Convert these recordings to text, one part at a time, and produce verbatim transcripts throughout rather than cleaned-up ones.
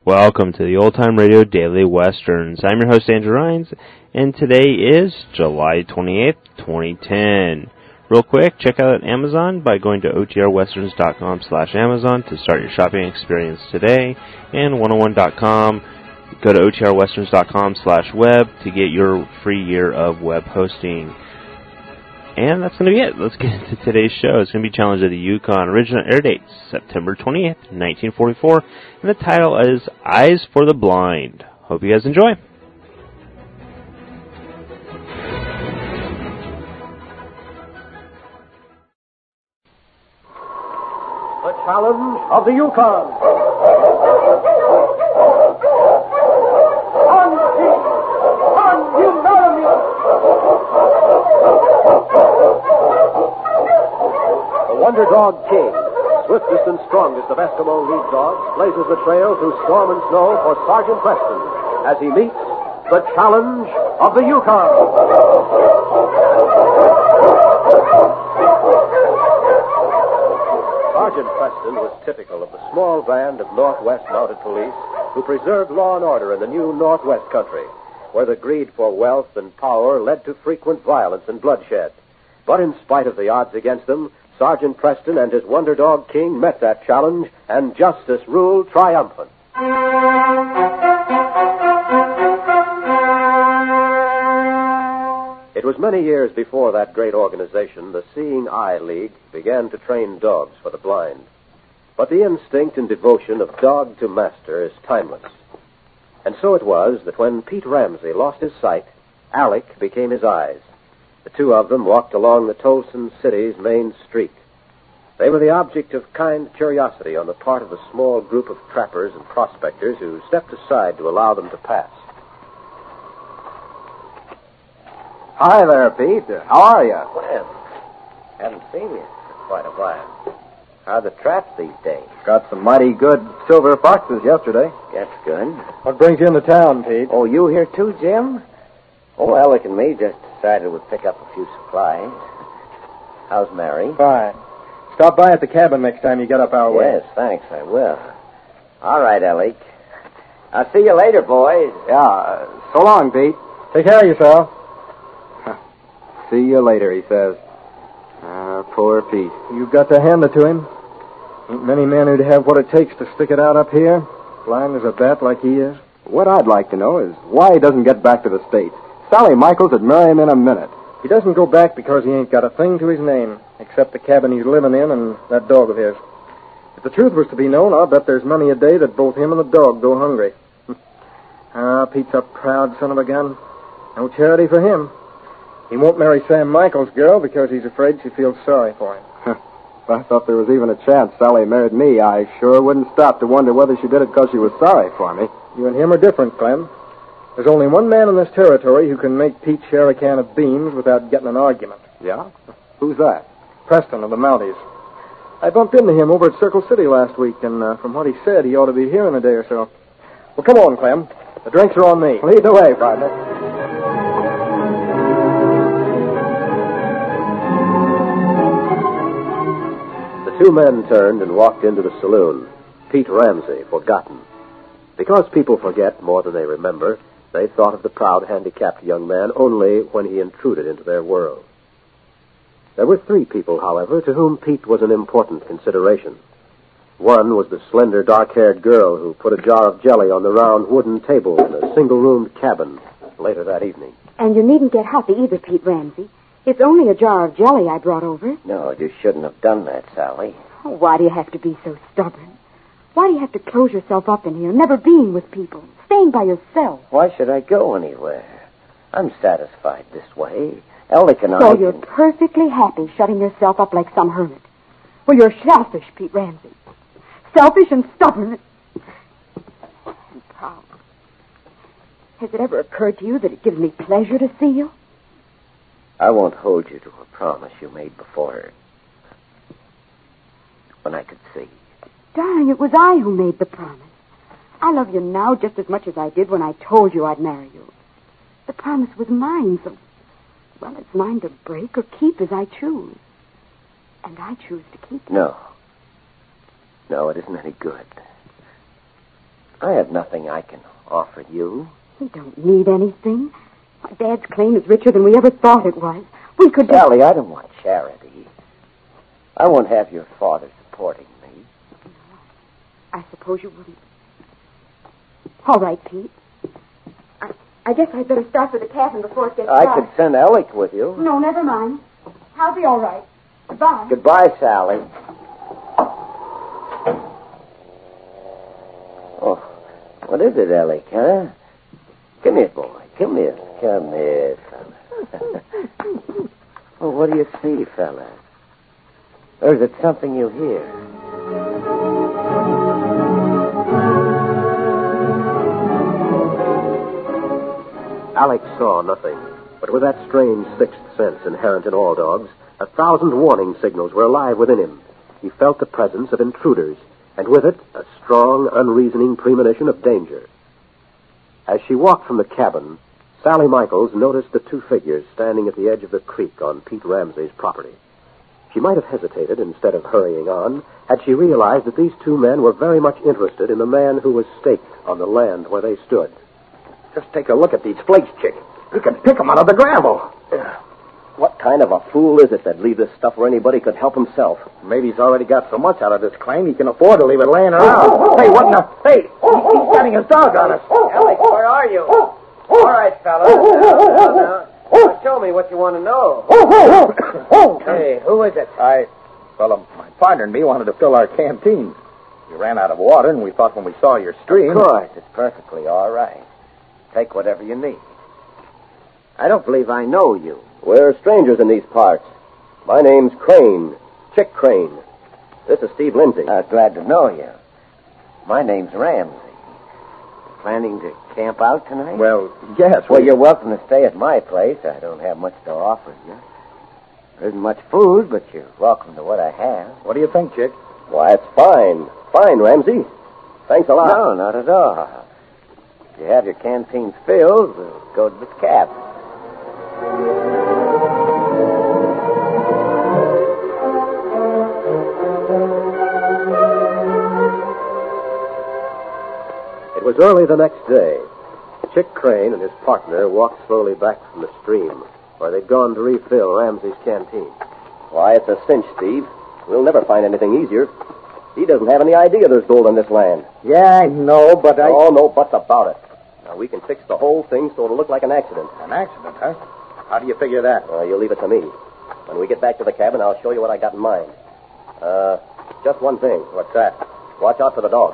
Welcome to the Old Time Radio Daily Westerns. I'm your host, Andrew Rhynes, and today is July twenty-eighth, twenty ten. Real quick, check out Amazon by going to O T R westerns dot com slash Amazon to start your shopping experience today, and one oh one dot com. Go to O T R westerns dot com slash web to get your free year of web hosting. And that's going to be it. Let's get into today's show. It's going to be Challenge of the Yukon. Original air date, September twenty-eighth, nineteen forty-four. And the title is Eyes for the Blind. Hope you guys enjoy. The Challenge of the Yukon. On, King! On, you Malamute! The Wonder Dog King, swiftest and strongest of Eskimo lead dogs, blazes the trail through storm and snow for Sergeant Preston as he meets the Challenge of the Yukon. Sergeant Preston was typical of the small band of Northwest Mounted Police who preserved law and order in the new Northwest country, where the greed for wealth and power led to frequent violence and bloodshed. But in spite of the odds against them, Sergeant Preston and his Wonder Dog King met that challenge, and justice ruled triumphant. It was many years before that great organization, the Seeing Eye League, began to train dogs for the blind. But the instinct and devotion of dog to master is timeless. And so it was that when Pete Ramsey lost his sight, Alec became his eyes. The two of them walked along the Tolson City's main street. They were the object of kind curiosity on the part of a small group of trappers and prospectors who stepped aside to allow them to pass. Hi there, Pete. How are you? Well, haven't seen you for quite a while. How are the traps these days? Got some mighty good silver foxes yesterday. That's good. What brings you into town, Pete? Oh, you here too, Jim? Oh, Alec and me just decided we'd pick up a few supplies. How's Mary? Fine. Stop by at the cabin next time you get up our way. Yes, thanks, I will. All right, Alec. I'll see you later, boys. Yeah, uh, so long, Pete. Take care of yourself. See you later, he says. Ah, poor Pete. You've got to hand it to him. Ain't many men who'd have what it takes to stick it out up here, blind as a bat like he is. What I'd like to know is why he doesn't get back to the States. Sally Michaels would marry him in a minute. He doesn't go back because he ain't got a thing to his name, except the cabin he's living in and that dog of his. If the truth was to be known, I'll bet there's many a day that both him and the dog go hungry. Ah, Pete's a proud son of a gun. No charity for him. He won't marry Sam Michaels' girl because he's afraid she feels sorry for him. If I thought there was even a chance Sally married me, I sure wouldn't stop to wonder whether she did it because she was sorry for me. You and him are different, Clem. There's only one man in this territory who can make Pete share a can of beans without getting an argument. Yeah? Who's that? Preston of the Mounties. I bumped into him over at Circle City last week, and uh, from what he said, he ought to be here in a day or so. Well, come on, Clem. The drinks are on me. Lead the way, partner. Two men turned and walked into the saloon. Pete Ramsey, forgotten. Because people forget more than they remember, they thought of the proud, handicapped young man only when he intruded into their world. There were three people, however, to whom Pete was an important consideration. One was the slender, dark-haired girl who put a jar of jelly on the round wooden table in a single-roomed cabin later that evening. And you needn't get huffy either, Pete Ramsey. It's only a jar of jelly I brought over. No, you shouldn't have done that, Sally. Oh, why do you have to be so stubborn? Why do you have to close yourself up in here, never being with people, staying by yourself? Why should I go anywhere? I'm satisfied this way. Alec and I... So you're perfectly happy shutting yourself up like some hermit. Well, you're selfish, Pete Ramsey. Selfish and stubborn. And proud. Has it ever occurred to you that it gives me pleasure to see you? I won't hold you to a promise you made before when I could see. Darling, it was I who made the promise. I love you now just as much as I did when I told you I'd marry you. The promise was mine, so, well, it's mine to break or keep as I choose. And I choose to keep it. No. No, it isn't any good. I have nothing I can offer you. We don't need anything. My dad's claim is richer than we ever thought it was. We could... Sally, just... I don't want charity. I won't have your father supporting me. I suppose you wouldn't. All right, Pete. I, I guess I'd better start for the cabin before it gets I dark. could send Alec with you. No, never mind. I'll be all right. Goodbye. Goodbye, Sally. Oh, what is it, Alec, huh? Come here, boy. Come here. Come here, fella. Well, what do you see, fella? Or is it something you hear? Alec saw nothing, but with that strange sixth sense inherent in all dogs, a thousand warning signals were alive within him. He felt the presence of intruders, and with it, a strong, unreasoning premonition of danger. As she walked from the cabin, Sally Michaels noticed the two figures standing at the edge of the creek on Pete Ramsey's property. She might have hesitated instead of hurrying on had she realized that these two men were very much interested in the man who was staked on the land where they stood. Just take a look at these flakes, Chick. You can pick them out of the gravel. What kind of a fool is it that'd leave this stuff where anybody could help himself? Maybe he's already got so much out of this claim he can afford to leave it laying around. Hey, what in the... Hey, he's setting his dog on us. Alec, where are you? All right, fellas. Now, now, now, show me what you want to know. Hey, who is it? I... Well, my partner and me wanted to fill our canteens. We ran out of water, and we thought when we saw your stream... Of course, it's perfectly all right. Take whatever you need. I don't believe I know you. We're strangers in these parts. My name's Crane, Chick Crane. This is Steve Lindsay. Uh, glad to know you. My name's Ramsey. Planning to camp out tonight? Well, yes. Well, we... you're welcome to stay at my place. I don't have much to offer you. There isn't much food, but you're welcome to what I have. What do you think, Chick? Why, it's fine. Fine, Ramsey. Thanks a lot. No, not at all. If you have your canteens filled, we'll go to the cabin. It was early the next day. Chick Crane and his partner walked slowly back from the stream, where they'd gone to refill Ramsey's canteen. Why, it's a cinch, Steve. We'll never find anything easier. He doesn't have any idea there's gold in this land. Yeah, I know, but I... Oh, no buts about it. Now, we can fix the whole thing so it'll look like an accident. An accident, huh? How do you figure that? Well, you leave it to me. When we get back to the cabin, I'll show you what I got in mind. Uh, just one thing. What's that? Watch out for the dog.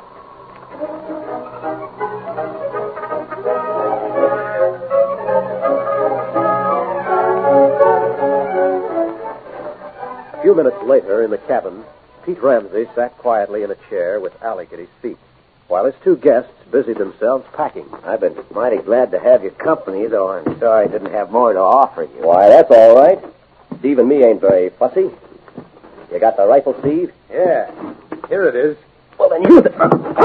A few minutes later, in the cabin, Pete Ramsey sat quietly in a chair with Alec at his feet, while his two guests busied themselves packing. I've been mighty glad to have your company, though I'm sorry I didn't have more to offer you. Why, that's all right. Steve and me ain't very fussy. You got the rifle, Steve? Yeah. Here it is. Well, then use it. Bring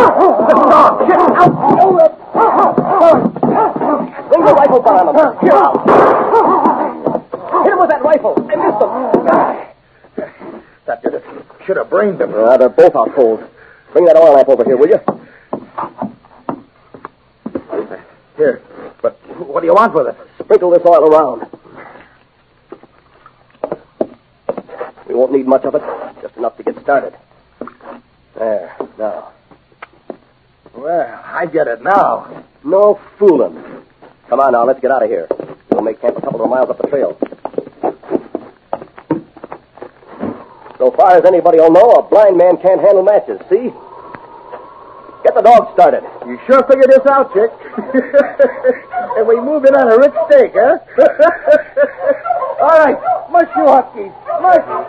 the rifle down on him. Here out. Hit him with that rifle. I missed him. That did it. Should have brained him. Uh, they're both out cold. Bring that oil lamp over here, will you? Here. But what do you want with it? Sprinkle this oil around. We won't need much of it. Just enough to get started. There. Now. Well, I get it now. No fooling. Come on now, let's get out of here. We'll make camp a couple of miles up the trail. So far as anybody will know, a blind man can't handle matches, see? Get the dog started. You sure figured this out, Chick. And we move in on a rich steak, huh? All right, mush you hotkeys. Mush.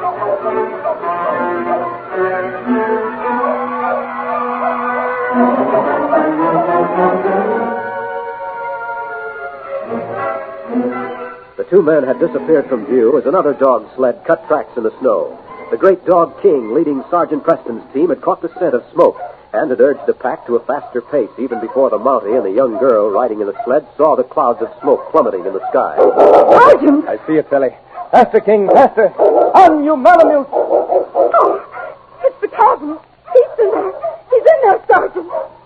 The two men had disappeared from view as another dog sled cut tracks in the snow. The great dog King, leading Sergeant Preston's team, had caught the scent of smoke and had urged the pack to a faster pace even before the Mountie and the young girl riding in the sled saw the clouds of smoke plummeting in the sky. Sergeant! I see it, Sally. Faster, King, faster. On, you Malamute. Oh, it's the cabin. He's in there. He's in there, Sergeant.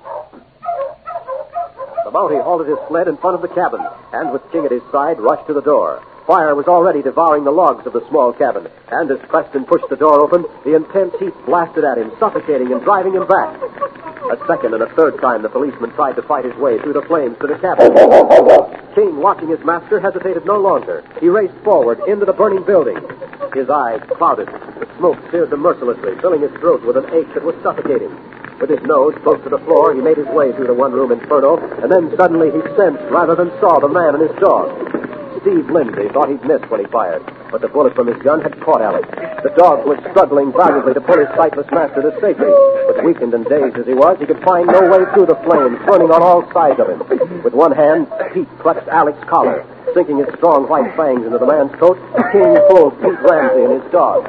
Mountie halted his sled in front of the cabin, and with King at his side, rushed to the door. Fire was already devouring the logs of the small cabin, and as Preston pushed the door open, the intense heat blasted at him, suffocating and driving him back. A second and a third time, the policeman tried to fight his way through the flames to the cabin. King, watching his master, hesitated no longer. He raced forward into the burning building. His eyes clouded. The smoke seared them mercilessly, filling his throat with an ache that was suffocating. With his nose close to the floor, he made his way through the one-room inferno, and then suddenly he sensed rather than saw the man and his dog. Steve Lindsay thought he'd missed when he fired, but the bullet from his gun had caught Alex. The dog was struggling valiantly to pull his sightless master to safety, but weakened and dazed as he was, he could find no way through the flames burning on all sides of him. With one hand, Pete clutched Alex's collar. Sinking his strong white fangs into the man's coat, King pulled Pete Ramsey and his dog.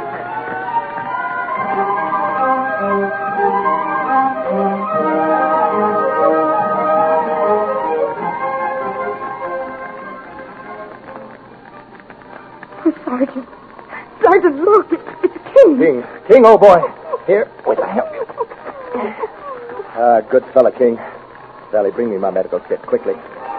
Sergeant. Sergeant, look. It's, it's King. King. King, oh boy. Here, wait, I help you. Ah, good fella, King. Sally, bring me my medical kit, quickly.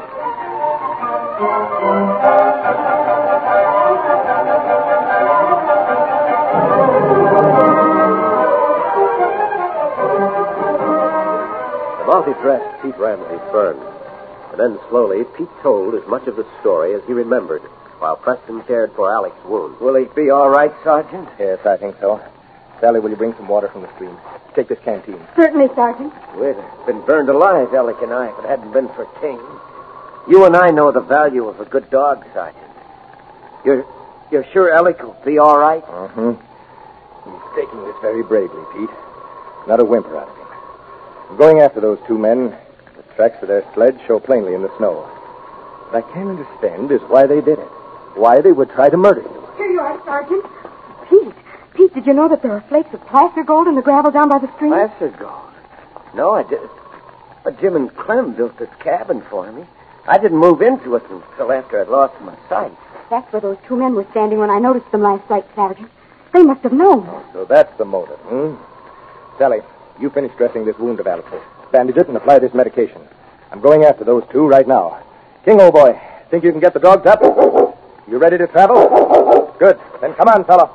The Mountie dressed Pete Ramsey's burn, and then slowly Pete told as much of the story as he remembered, while Preston cared for Alex's wound. Will he be all right, Sergeant? Yes, I think so. Sally, will you bring some water from the stream? Take this canteen. Certainly, Sergeant. We'd have been burned alive, Alec and I, if it hadn't been for King. You and I know the value of a good dog, Sergeant. You're you're sure Alec will be all right? Uh-huh. He's taking this very bravely, Pete. Not a whimper out of him. I'm going after those two men. The tracks of their sled show plainly in the snow. What I can't understand is why they did it. Why they would try to murder you. Here you are, Sergeant. Pete, Pete, did you know that there are flakes of placer gold in the gravel down by the stream? Placer gold? No, I didn't. But Jim and Clem built this cabin for me. I didn't move into it until after I'd lost my sight. That's where those two men were standing when I noticed them last night, Sergeant. They must have known. Oh, so that's the motive, hmm? Sally, you finish dressing this wound of Alex's. Bandage it and apply this medication. I'm going after those two right now. King, old boy, think you can get the dogs up? You ready to travel? Good. Then come on, fella.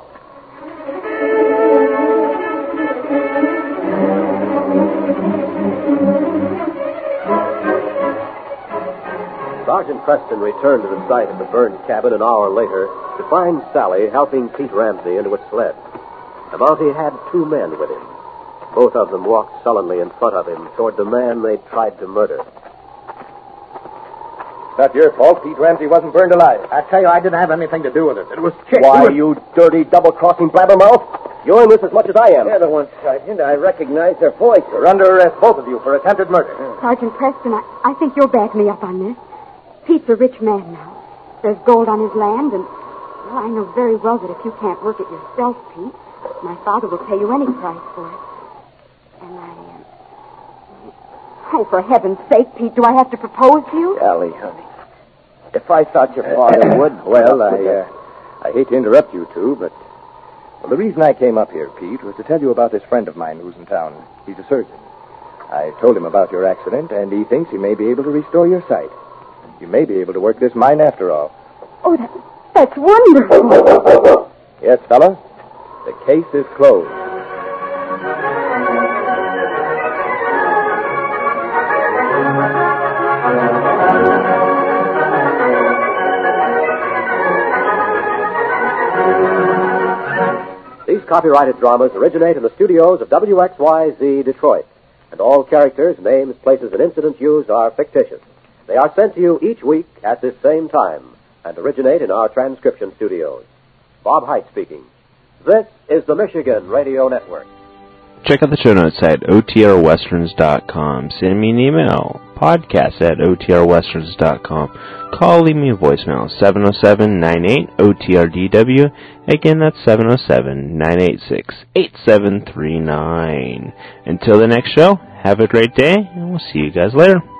Sergeant Preston returned to the site of the burned cabin an hour later to find Sally helping Pete Ramsey into a sled. The Mountie had two men with him. Both of them walked sullenly in front of him toward the man they'd tried to murder. Not your fault. Pete Ramsey wasn't burned alive. I tell you, I didn't have anything to do with it. It was Chick. Why, you dirty, double-crossing blabbermouth? You're in this as much as I am. They're the ones, Sergeant. I recognize their voices. You're under arrest, both of you, for attempted murder. Sergeant Preston, I, I think you'll back me up on this. Pete's a rich man now. There's gold on his land, and, well, I know very well that if you can't work it yourself, Pete, my father will pay you any price for it. And I, uh... Oh, for heaven's sake, Pete, do I have to propose to you? Sally, honey. If I thought your father would... Well, I, uh, I hate to interrupt you two, but... Well, the reason I came up here, Pete, was to tell you about this friend of mine who's in town. He's a surgeon. I told him about your accident, and he thinks he may be able to restore your sight. You may be able to work this mine after all. Oh, that, that's wonderful. Yes, fella. The case is closed. These copyrighted dramas originate in the studios of W X Y Z Detroit, and all characters, names, places, and incidents used are fictitious. They are sent to you each week at this same time and originate in our transcription studios. Bob Height speaking. This is the Michigan Radio Network. Check out the show notes at O T R westerns dot com. Send me an email, podcast at O T R westerns dot com. Call, leave me a voicemail, seven oh seven, nine eight, O T R D W. Again, that's seven oh seven, nine eight six, eight seven three nine. Until the next show, have a great day, and we'll see you guys later.